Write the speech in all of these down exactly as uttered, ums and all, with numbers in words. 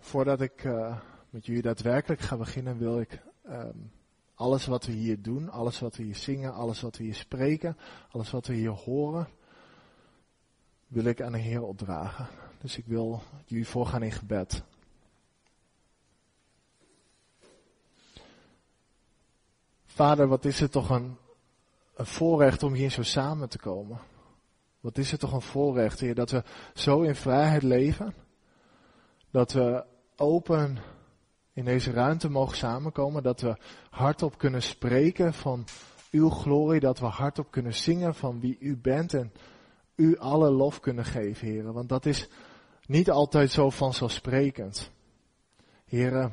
Voordat ik uh, met jullie daadwerkelijk ga beginnen, wil ik um, alles wat we hier doen, alles wat we hier zingen, alles wat we hier spreken, alles wat we hier horen, wil ik aan de Heer opdragen. Dus ik wil jullie voorgaan in gebed. Vader, wat is het toch een, een voorrecht om hier zo samen te komen. Wat is het toch een voorrecht, Heer, dat we zo in vrijheid leven. Dat we open in deze ruimte mogen samenkomen. Dat we hardop kunnen spreken van uw glorie. Dat we hardop kunnen zingen van wie u bent. En u alle lof kunnen geven, Heer. Want dat is niet altijd zo vanzelfsprekend. Heer.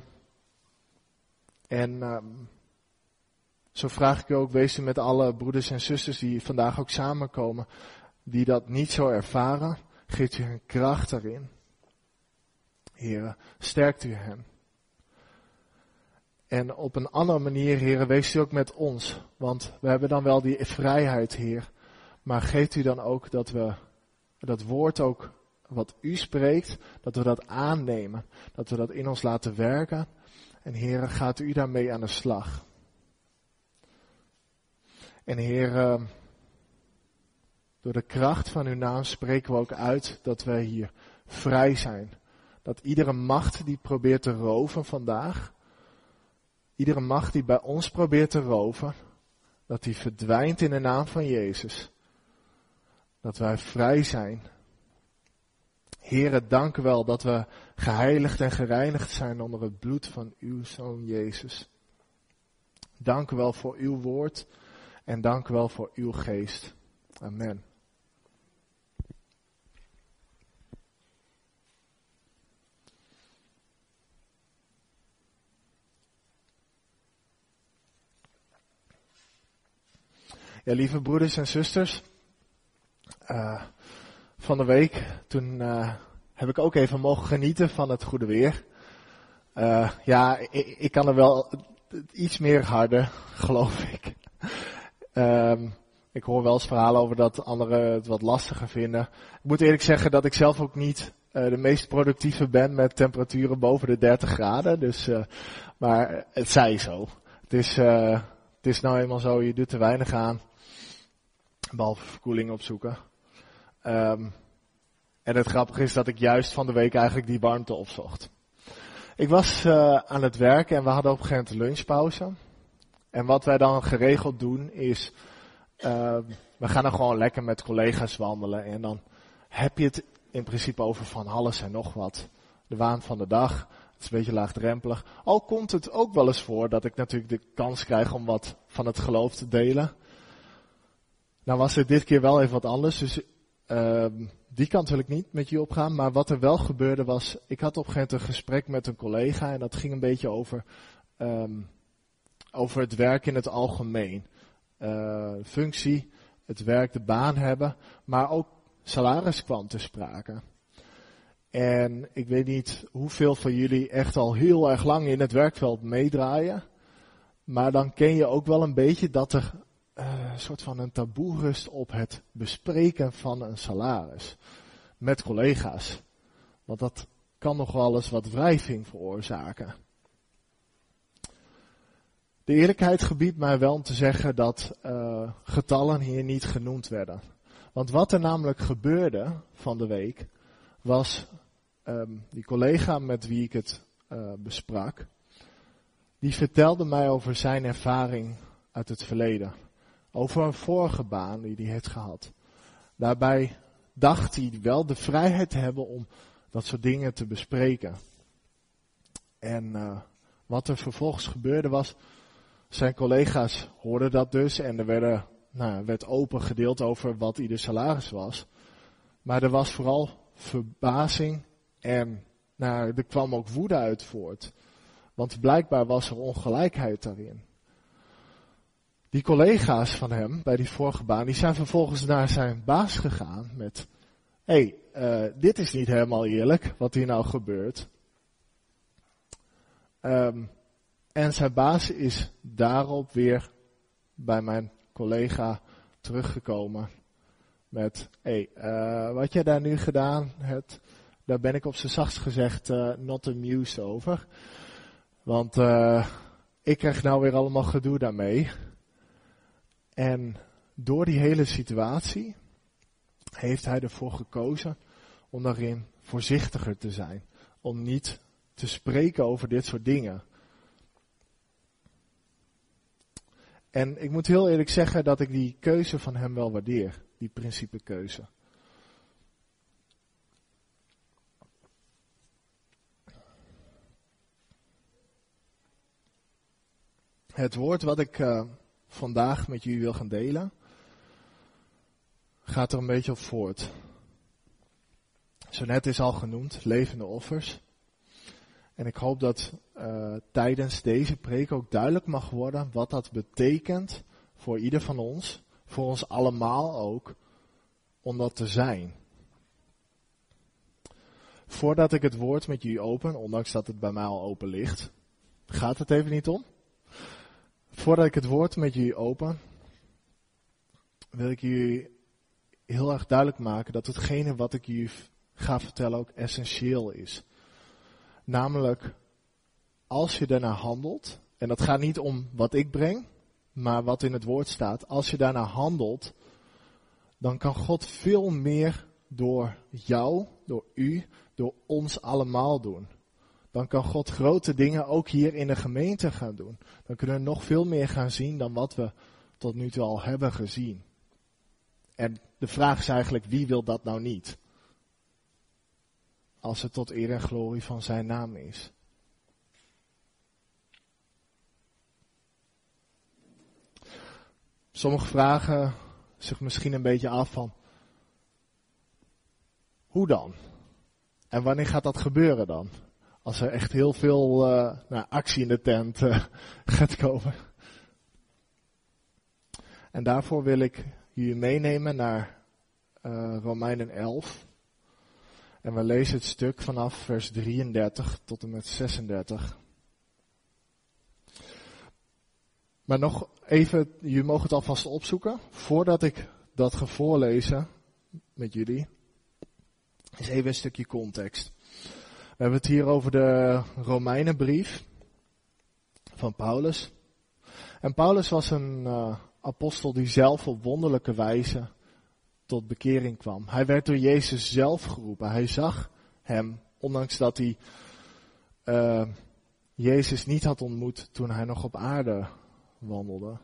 En um, zo vraag ik u ook, wees u met alle broeders en zusters die vandaag ook samenkomen. Die dat niet zo ervaren. Geeft u hun kracht daarin. Heer, sterkt u hen. En op een andere manier, Heer, wees u ook met ons. Want we hebben dan wel die vrijheid, Heer. Maar geeft u dan ook dat we dat woord ook wat u spreekt, dat we dat aannemen. Dat we dat in ons laten werken. En Heer, gaat u daarmee aan de slag. En Heer, door de kracht van uw naam spreken we ook uit dat wij hier vrij zijn. Dat iedere macht die probeert te roven vandaag, iedere macht die bij ons probeert te roven, dat die verdwijnt in de naam van Jezus. Dat wij vrij zijn. Heere, dank u wel dat we geheiligd en gereinigd zijn onder het bloed van uw Zoon Jezus. Dank u wel voor uw woord en dank u wel voor uw geest. Amen. Ja, lieve broeders en zusters, uh, van de week, toen uh, heb ik ook even mogen genieten van het goede weer. Uh, ja, ik, ik kan er wel iets meer harder, geloof ik. Um, ik hoor wel eens verhalen over dat anderen het wat lastiger vinden. Ik moet eerlijk zeggen dat ik zelf ook niet uh, de meest productieve ben met temperaturen boven de dertig graden. Dus, uh, maar het zij zo. Het is, uh, het is nou eenmaal zo, je doet er weinig aan. Behalve verkoeling opzoeken. Um, en het grappige is dat ik juist van de week eigenlijk die warmte opzocht. Ik was uh, aan het werken en we hadden op een gegeven moment lunchpauze. En wat wij dan geregeld doen is, uh, we gaan dan gewoon lekker met collega's wandelen. En dan heb je het in principe over van alles en nog wat. De waan van de dag. Het is een beetje laagdrempelig. Al komt het ook wel eens voor dat ik natuurlijk de kans krijg om wat van het geloof te delen. Nou was het dit keer wel even wat anders, dus uh, die kant wil ik niet met je opgaan. Maar wat er wel gebeurde was, ik had op een gegeven moment een gesprek met een collega en dat ging een beetje over, um, over het werk in het algemeen. Uh, functie, het werk, de baan hebben, maar ook salaris kwam te sprake. En ik weet niet hoeveel van jullie echt al heel erg lang in het werkveld meedraaien. Maar dan ken je ook wel een beetje dat er uh, een soort van een taboe rust op het bespreken van een salaris. Met collega's. Want dat kan nog wel eens wat wrijving veroorzaken. De eerlijkheid gebiedt mij wel om te zeggen dat uh, getallen hier niet genoemd werden. Want wat er namelijk gebeurde van de week was um, die collega met wie ik het uh, besprak, die vertelde mij over zijn ervaring uit het verleden. Over een vorige baan die hij heeft gehad. Daarbij dacht hij wel de vrijheid te hebben om dat soort dingen te bespreken. En uh, wat er vervolgens gebeurde was, zijn collega's hoorden dat dus en er werden, nou, werd open gedeeld over wat ieder salaris was. Maar er was vooral verbazing en nou, er kwam ook woede uit voort. Want blijkbaar was er ongelijkheid daarin. Die collega's van hem bij die vorige baan, die zijn vervolgens naar zijn baas gegaan met, hé, hey, uh, dit is niet helemaal eerlijk wat hier nou gebeurt. Um, en zijn baas is daarop weer bij mijn collega teruggekomen met, hé, hey, uh, wat jij daar nu gedaan hebt, daar ben ik op z'n zachtst gezegd uh, not amused over. Want uh, ik krijg nou weer allemaal gedoe daarmee. En door die hele situatie heeft hij ervoor gekozen om daarin voorzichtiger te zijn. Om niet te spreken over dit soort dingen. En ik moet heel eerlijk zeggen dat ik die keuze van hem wel waardeer. Die principekeuze. Het woord wat ik uh, vandaag met jullie wil gaan delen, gaat er een beetje op voort. Zo net is al genoemd, levende offers. En ik hoop dat uh, tijdens deze preek ook duidelijk mag worden wat dat betekent voor ieder van ons, voor ons allemaal ook, om dat te zijn. Voordat ik het woord met jullie open, ondanks dat het bij mij al open ligt, gaat het even niet om. Voordat ik het woord met jullie open, wil ik jullie heel erg duidelijk maken dat hetgene wat ik jullie ga vertellen ook essentieel is. Namelijk, als je daarnaar handelt, en dat gaat niet om wat ik breng, maar wat in het woord staat. Als je daarnaar handelt, dan kan God veel meer door jou, door u, door ons allemaal doen. Dan kan God grote dingen ook hier in de gemeente gaan doen. Dan kunnen we nog veel meer gaan zien dan wat we tot nu toe al hebben gezien. En de vraag is eigenlijk, wie wil dat nou niet? Als het tot eer en glorie van zijn naam is. Sommigen vragen zich misschien een beetje af van, hoe dan? En wanneer gaat dat gebeuren dan? Als er echt heel veel uh, nou, actie in de tent uh, gaat komen. En daarvoor wil ik jullie meenemen naar uh, Romeinen elf. En we lezen het stuk vanaf vers drieëndertig tot en met zesendertig. Maar nog even, jullie mogen het alvast opzoeken. Voordat ik dat ga voorlezen met jullie, is even een stukje context. We hebben het hier over de Romeinenbrief van Paulus. En Paulus was een uh, apostel die zelf op wonderlijke wijze tot bekering kwam. Hij werd door Jezus zelf geroepen. Hij zag hem, ondanks dat hij uh, Jezus niet had ontmoet toen hij nog op aarde wandelde.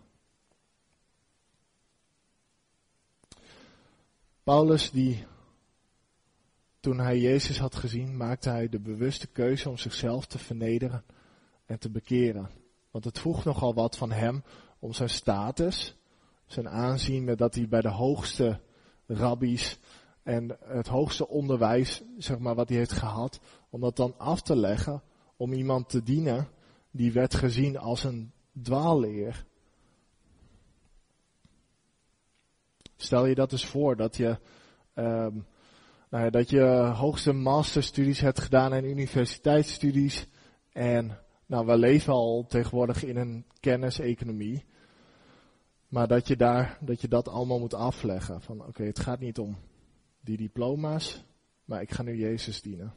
Paulus, die toen hij Jezus had gezien, maakte hij de bewuste keuze om zichzelf te vernederen en te bekeren. Want het vroeg nogal wat van hem om zijn status, zijn aanzien, met dat hij bij de hoogste rabbies en het hoogste onderwijs, zeg maar, wat hij heeft gehad, om dat dan af te leggen, om iemand te dienen die werd gezien als een dwaalleer. Stel je dat eens voor, dat je, um, nou ja, dat je hoogste masterstudies hebt gedaan en universiteitsstudies. En nou, we leven al tegenwoordig in een kenniseconomie. Maar dat je daar, dat je dat allemaal moet afleggen. Van oké, okay, het gaat niet om die diploma's, maar ik ga nu Jezus dienen.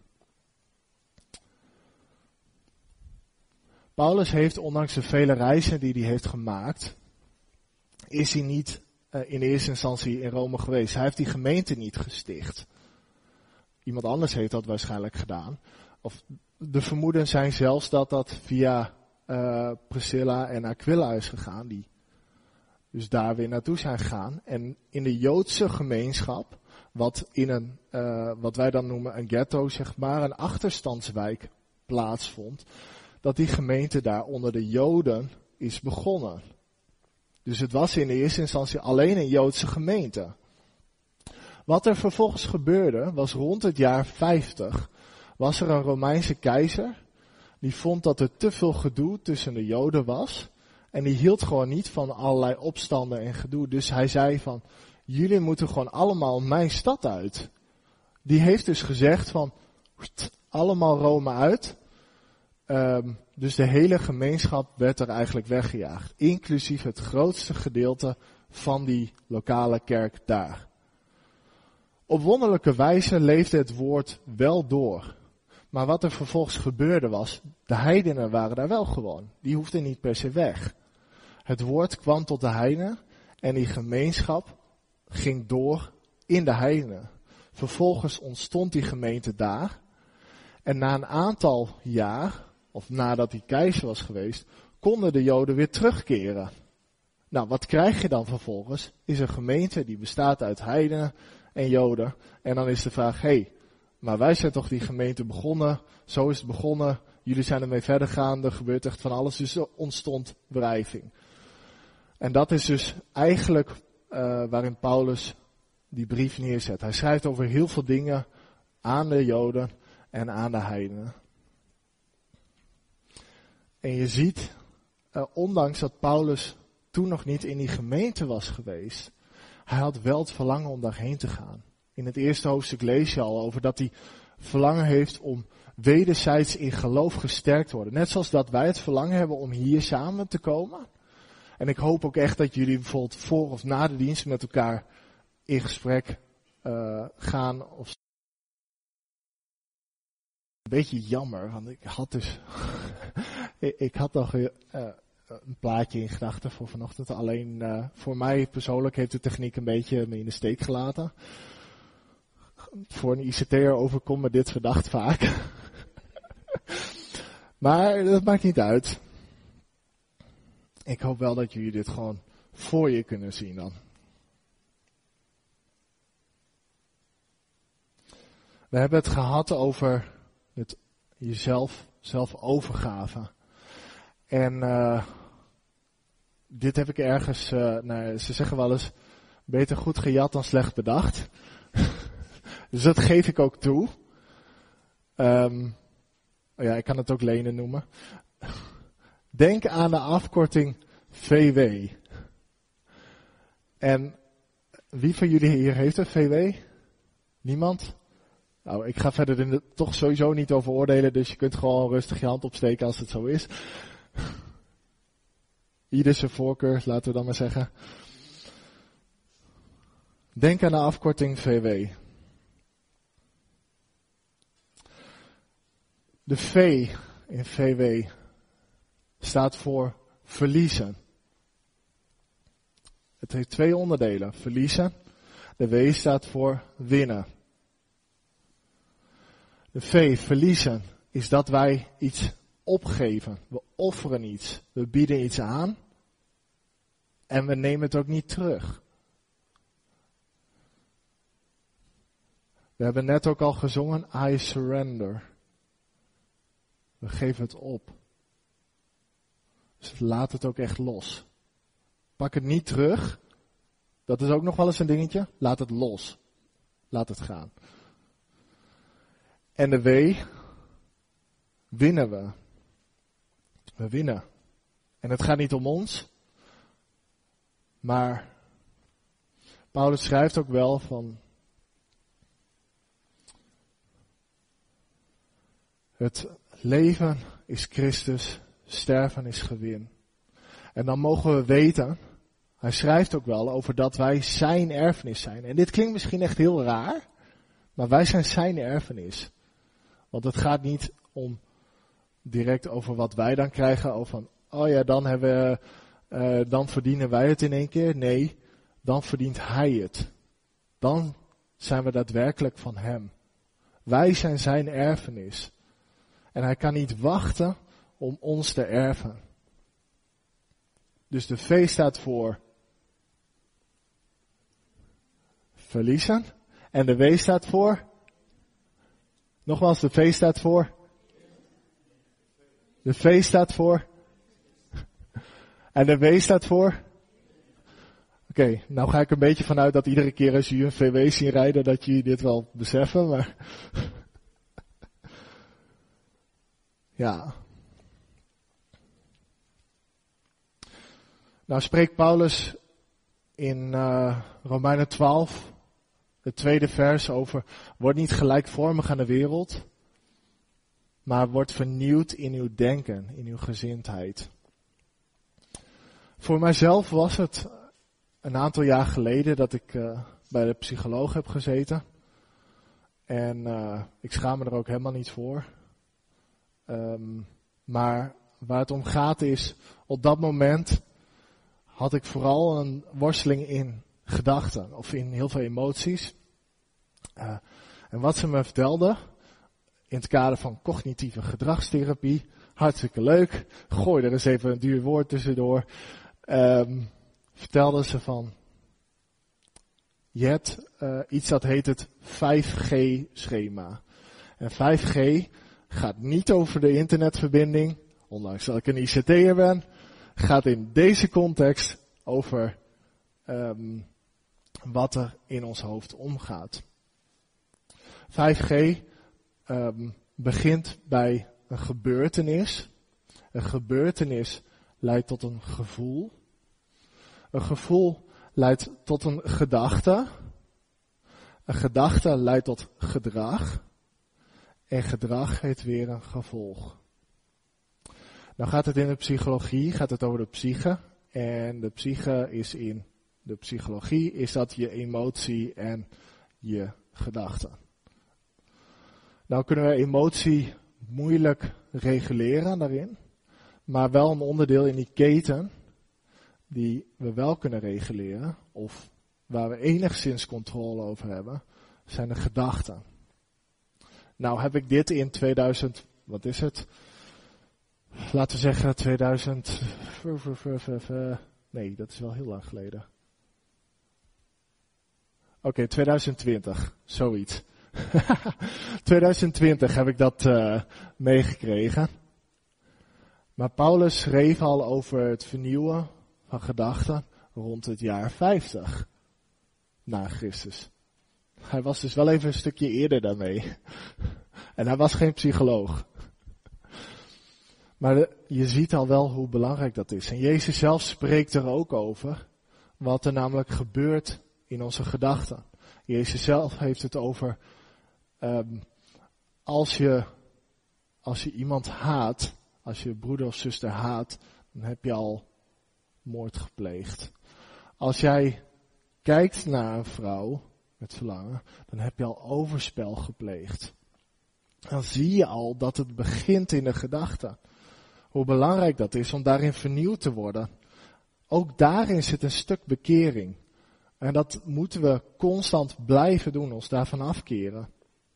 Paulus heeft, ondanks de vele reizen die hij heeft gemaakt, is hij niet uh, in eerste instantie in Rome geweest. Hij heeft die gemeente niet gesticht. Iemand anders heeft dat waarschijnlijk gedaan. Of de vermoedens zijn zelfs dat dat via uh, Priscilla en Aquila is gegaan, die dus daar weer naartoe zijn gegaan. En in de Joodse gemeenschap, wat in een, uh, wat wij dan noemen een ghetto, zeg maar, een achterstandswijk plaatsvond, dat die gemeente daar onder de Joden is begonnen. Dus het was in de eerste instantie alleen een Joodse gemeente. Wat er vervolgens gebeurde, was rond het jaar vijftig, was er een Romeinse keizer, die vond dat er te veel gedoe tussen de Joden was, en die hield gewoon niet van allerlei opstanden en gedoe. Dus hij zei van, jullie moeten gewoon allemaal mijn stad uit. Die heeft dus gezegd van, allemaal Rome uit. Um, dus de hele gemeenschap werd er eigenlijk weggejaagd. Inclusief het grootste gedeelte van die lokale kerk daar. Op wonderlijke wijze leefde het woord wel door. Maar wat er vervolgens gebeurde was, de heidenen waren daar wel gewoon. Die hoefden niet per se weg. Het woord kwam tot de heidenen en die gemeenschap ging door in de heidenen. Vervolgens ontstond die gemeente daar. En na een aantal jaar, of nadat die keizer was geweest, konden de Joden weer terugkeren. Nou, wat krijg je dan vervolgens? Is een gemeente die bestaat uit heidenen en Joden. En dan is de vraag, hé, hey, maar wij zijn toch die gemeente begonnen, zo is het begonnen, jullie zijn ermee verder gaan, er gebeurt echt van alles, dus er ontstond wrijving. En dat is dus eigenlijk uh, waarin Paulus die brief neerzet. Hij schrijft over heel veel dingen aan de Joden en aan de heidenen. En je ziet, uh, ondanks dat Paulus toen nog niet in die gemeente was geweest, hij had wel het verlangen om daarheen te gaan. In het eerste hoofdstuk lees je al over dat hij verlangen heeft om wederzijds in geloof gesterkt te worden. Net zoals dat wij het verlangen hebben om hier samen te komen. En ik hoop ook echt dat jullie bijvoorbeeld voor of na de dienst met elkaar in gesprek uh, gaan. Of een beetje jammer, want ik had dus ik had nog uh, een plaatje in gedachten voor vanochtend. Alleen uh, voor mij persoonlijk heeft de techniek een beetje me in de steek gelaten. Voor een I C T'er overkomt me dit verdacht vaak. Maar dat maakt niet uit. Ik hoop wel dat jullie dit gewoon voor je kunnen zien dan. We hebben het gehad over het jezelf, zelfovergave. En uh, dit heb ik ergens, uh, nou, ze zeggen wel eens, beter goed gejat dan slecht bedacht. Dus dat geef ik ook toe. Um, ja, ik kan het ook lenen noemen. Denk aan de afkorting V W. En wie van jullie hier heeft een V W? Niemand? Nou, ik ga verder in de, toch sowieso niet over oordelen, dus je kunt gewoon rustig je hand opsteken als het zo is. Ieder zijn voorkeur, laten we dan maar zeggen. Denk aan de afkorting V W. De V in V W staat voor verliezen. Het heeft twee onderdelen, verliezen. De W staat voor winnen. De V, verliezen, is dat wij iets opgeven. We offeren iets. We bieden iets aan. En we nemen het ook niet terug. We hebben net ook al gezongen, I surrender. We geven het op. Dus laat het ook echt los. Pak het niet terug. Dat is ook nog wel eens een dingetje. Laat het los. Laat het gaan. En de W, winnen we. We winnen. En het gaat niet om ons. Maar Paulus schrijft ook wel van het leven is Christus, sterven is gewin. En dan mogen we weten, hij schrijft ook wel over dat wij zijn erfenis zijn. En dit klinkt misschien echt heel raar, maar wij zijn zijn erfenis. Want het gaat niet om direct over wat wij dan krijgen, of van, oh ja, dan hebben we, uh, dan verdienen wij het in één keer. Nee, dan verdient hij het. Dan zijn we daadwerkelijk van hem. Wij zijn zijn erfenis. En hij kan niet wachten om ons te erven. Dus de V staat voor verliezen. En de W staat voor, nogmaals, de V staat voor, de V staat voor, en de W staat voor. Oké, okay, nou ga ik een beetje vanuit dat iedere keer als jullie een V W zien rijden, dat jullie dit wel beseffen, maar ja. Nou spreekt Paulus in uh, Romeinen twaalf, het tweede vers, over, word niet gelijkvormig aan de wereld, maar word vernieuwd in uw denken, in uw gezindheid. Voor mijzelf was het een aantal jaar geleden dat ik uh, bij de psycholoog heb gezeten. En uh, ik schaam me er ook helemaal niet voor. Um, maar waar het om gaat is, op dat moment had ik vooral een worsteling in gedachten of in heel veel emoties. Uh, en wat ze me vertelde, in het kader van cognitieve gedragstherapie, hartstikke leuk, gooi er eens even een duur woord tussendoor, um, vertelde ze van, je hebt uh, iets dat heet het vijf G schema. En vijf G gaat niet over de internetverbinding, ondanks dat ik een I C T'er ben, gaat in deze context over um, wat er in ons hoofd omgaat. vijf G um, begint bij een gebeurtenis. Een gebeurtenis leidt tot een gevoel. Een gevoel leidt tot een gedachte. Een gedachte leidt tot gedrag. En gedrag heeft weer een gevolg. Nou gaat het in de psychologie, gaat het over de psyche. En de psyche is in de psychologie, is dat je emotie en je gedachte. Nou kunnen we emotie moeilijk reguleren daarin. Maar wel een onderdeel in die keten die we wel kunnen reguleren. Of waar we enigszins controle over hebben, zijn de gedachten. Nou heb ik dit in tweeduizend, wat is het? Laten we zeggen tweeduizend, nee dat is wel heel lang geleden. Oké, okay, tweeduizend twintig, zoiets. tweeduizend twintig heb ik dat uh, meegekregen. Maar Paulus schreef al over het vernieuwen van gedachten rond het jaar vijftig na Christus. Hij was dus wel even een stukje eerder daarmee. En hij was geen psycholoog. Maar de, je ziet al wel hoe belangrijk dat is. En Jezus zelf spreekt er ook over wat er namelijk gebeurt in onze gedachten. Jezus zelf heeft het over um, als je als je iemand haat, als je broeder of zuster haat, dan heb je al moord gepleegd. Als jij kijkt naar een vrouw met verlangen, dan heb je al overspel gepleegd. Dan zie je al dat het begint in de gedachte. Hoe belangrijk dat is om daarin vernieuwd te worden. Ook daarin zit een stuk bekering. En dat moeten we constant blijven doen, ons daarvan afkeren.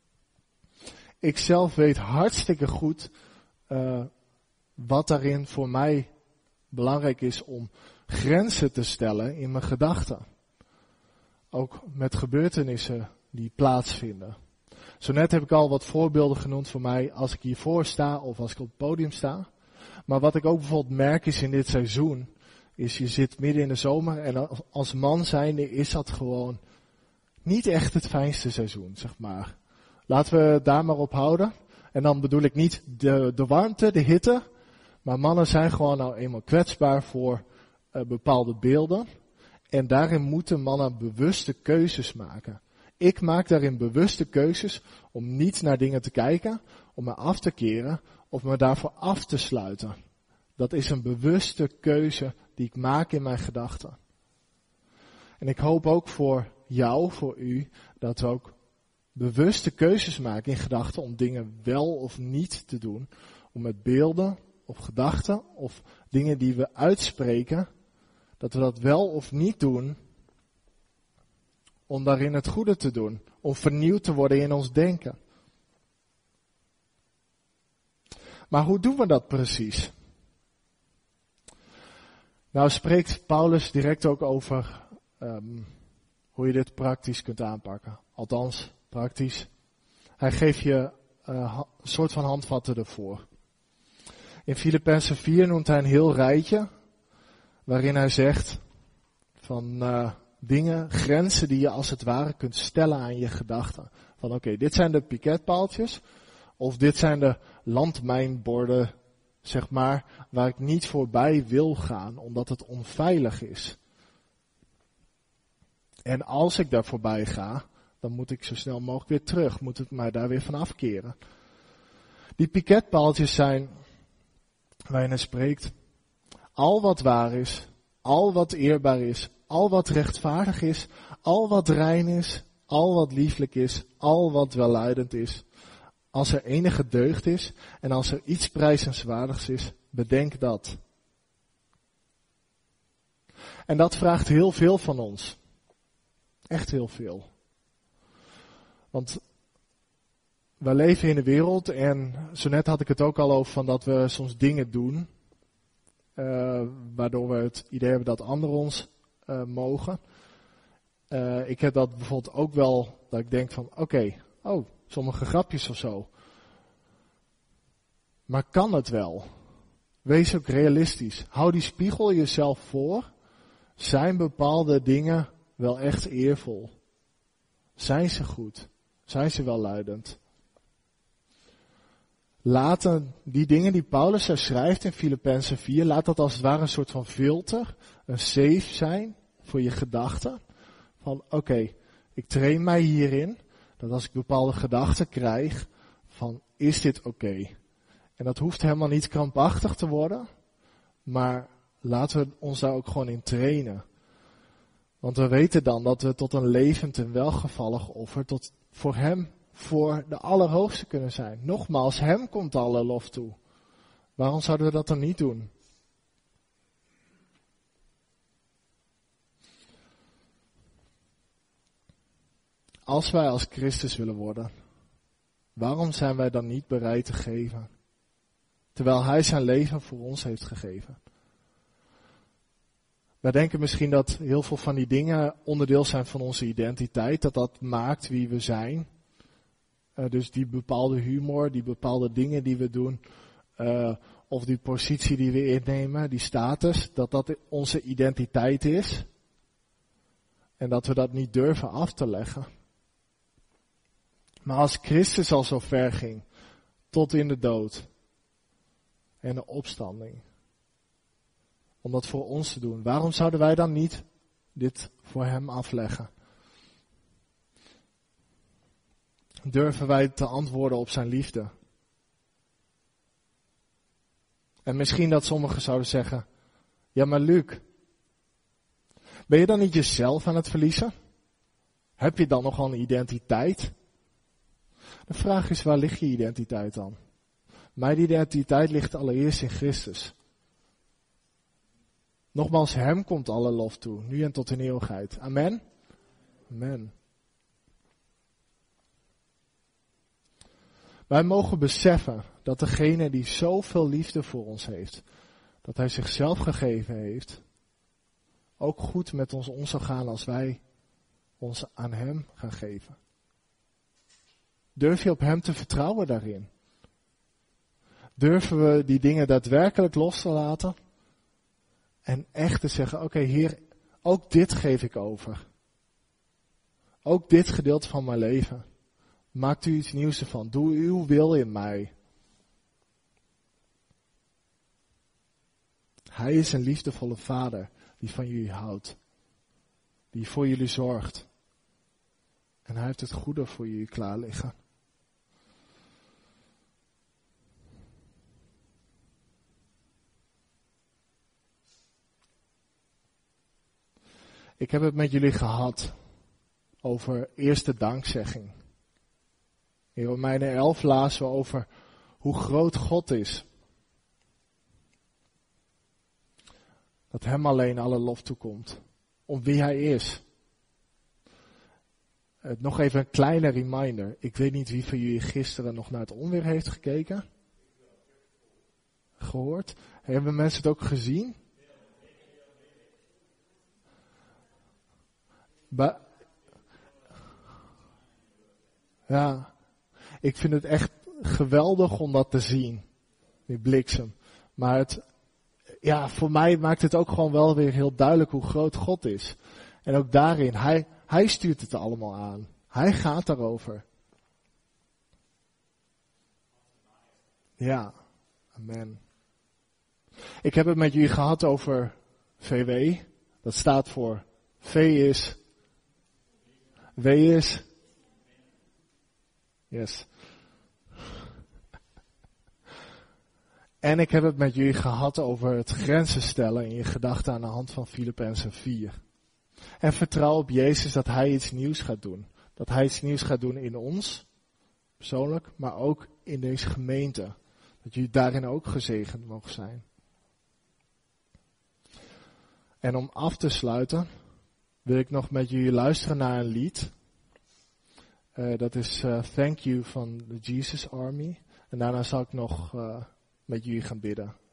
Ik zelf weet hartstikke goed uh, wat daarin voor mij belangrijk is om grenzen te stellen in mijn gedachten. Ook met gebeurtenissen die plaatsvinden. Zo net heb ik al wat voorbeelden genoemd voor mij als ik hiervoor sta of als ik op het podium sta. Maar wat ik ook bijvoorbeeld merk is in dit seizoen, is je zit midden in de zomer en als man zijnde is dat gewoon niet echt het fijnste seizoen, zeg maar. Laten we het daar maar op houden. En dan bedoel ik niet de, de warmte, de hitte, maar mannen zijn gewoon nou eenmaal kwetsbaar voor uh, bepaalde beelden. En daarin moeten mannen bewuste keuzes maken. Ik maak daarin bewuste keuzes om niet naar dingen te kijken, om me af te keren of me daarvoor af te sluiten. Dat is een bewuste keuze die ik maak in mijn gedachten. En ik hoop ook voor jou, voor u, dat we ook bewuste keuzes maken in gedachten om dingen wel of niet te doen. Om met beelden of gedachten of dingen die we uitspreken, dat we dat wel of niet doen om daarin het goede te doen. Om vernieuwd te worden in ons denken. Maar hoe doen we dat precies? Nou spreekt Paulus direct ook over um, hoe je dit praktisch kunt aanpakken. Althans, praktisch. Hij geeft je uh, een soort van handvatten ervoor. In Filippenzen vier noemt hij een heel rijtje, waarin hij zegt van uh, dingen, grenzen die je als het ware kunt stellen aan je gedachten. Van oké, okay, dit zijn de piketpaaltjes, of dit zijn de landmijnborden, zeg maar, waar ik niet voorbij wil gaan, omdat het onveilig is. En als ik daar voorbij ga, dan moet ik zo snel mogelijk weer terug, moet ik mij daar weer van afkeren. Die piketpaaltjes zijn, waarin hij spreekt, al wat waar is, al wat eerbaar is, al wat rechtvaardig is, al wat rein is, al wat lieflijk is, al wat welluidend is, als er enige deugd is en als er iets prijzenswaardigs is, bedenk dat. En dat vraagt heel veel van ons. Echt heel veel. Want we leven in de wereld en zo net had ik het ook al over van dat we soms dingen doen, uh, waardoor we het idee hebben dat anderen ons uh, mogen. Uh, ik heb dat bijvoorbeeld ook wel, dat ik denk van oké, okay, oh, sommige grapjes of zo. Maar kan het wel? Wees ook realistisch. Hou die spiegel jezelf voor. Zijn bepaalde dingen wel echt eervol? Zijn ze goed? Zijn ze welluidend? Laten die dingen die Paulus er schrijft in Filippenzen vier, laat dat als het ware een soort van filter, een safe zijn voor je gedachten. Van oké, okay, ik train mij hierin, dat als ik bepaalde gedachten krijg, van is dit oké? Okay? En dat hoeft helemaal niet krampachtig te worden, maar laten we ons daar ook gewoon in trainen. Want we weten dan dat we tot een levend en welgevallig offer, tot voor hem, voor de Allerhoogste kunnen zijn. Nogmaals, hem komt alle lof toe. Waarom zouden we dat dan niet doen? Als wij als Christus willen worden, waarom zijn wij dan niet bereid te geven? Terwijl hij zijn leven voor ons heeft gegeven. Wij denken misschien dat heel veel van die dingen onderdeel zijn van onze identiteit. Dat dat maakt wie we zijn. Uh, dus die bepaalde humor, die bepaalde dingen die we doen. Uh, of die positie die we innemen, die status. Dat dat onze identiteit is. En dat we dat niet durven af te leggen. Maar als Christus al zo ver ging. Tot in de dood. En de opstanding. Om dat voor ons te doen. Waarom zouden wij dan niet dit voor hem afleggen? Durven wij te antwoorden op zijn liefde? En misschien dat sommigen zouden zeggen, ja maar Luc, ben je dan niet jezelf aan het verliezen? Heb je dan nogal een identiteit? De vraag is, waar ligt je identiteit dan? Mijn identiteit ligt allereerst in Christus. Nogmaals, hem komt alle lof toe, nu en tot in eeuwigheid. Amen? Amen. Wij mogen beseffen dat degene die zoveel liefde voor ons heeft, dat hij zichzelf gegeven heeft, ook goed met ons om zou gaan als wij ons aan hem gaan geven. Durf je op hem te vertrouwen daarin? Durven we die dingen daadwerkelijk los te laten? En echt te zeggen, oké okay, Heer, ook dit geef ik over. Ook dit gedeelte van mijn leven. Maakt u iets nieuws ervan. Doe uw wil in mij. Hij is een liefdevolle vader die van jullie houdt. Die voor jullie zorgt. En hij heeft het goede voor jullie klaar liggen. Ik heb het met jullie gehad over eerste dankzegging. In Romeinen elf lazen we over hoe groot God is. Dat hem alleen alle lof toekomt. Om wie hij is. Uh, nog even een kleine reminder. Ik weet niet wie van jullie gisteren nog naar het onweer heeft gekeken. Gehoord. Hebben mensen het ook gezien? Ba- ja, ik vind het echt geweldig om dat te zien, die bliksem. Maar het, ja, voor mij maakt het ook gewoon wel weer heel duidelijk hoe groot God is. En ook daarin, hij, hij stuurt het allemaal aan. Hij gaat daarover. Ja, amen. Ik heb het met jullie gehad over V W. Dat staat voor V is... W is... Yes. En ik heb het met jullie gehad over het grenzen stellen in je gedachten aan de hand van Filippenzen vier. En vertrouw op Jezus dat hij iets nieuws gaat doen. Dat hij iets nieuws gaat doen in ons, persoonlijk, maar ook in deze gemeente. Dat jullie daarin ook gezegend mogen zijn. En om af te sluiten, wil ik nog met jullie luisteren naar een lied. Uh, dat is uh, Thank You van de Jesus Army. En daarna zal ik nog uh, met jullie gaan bidden.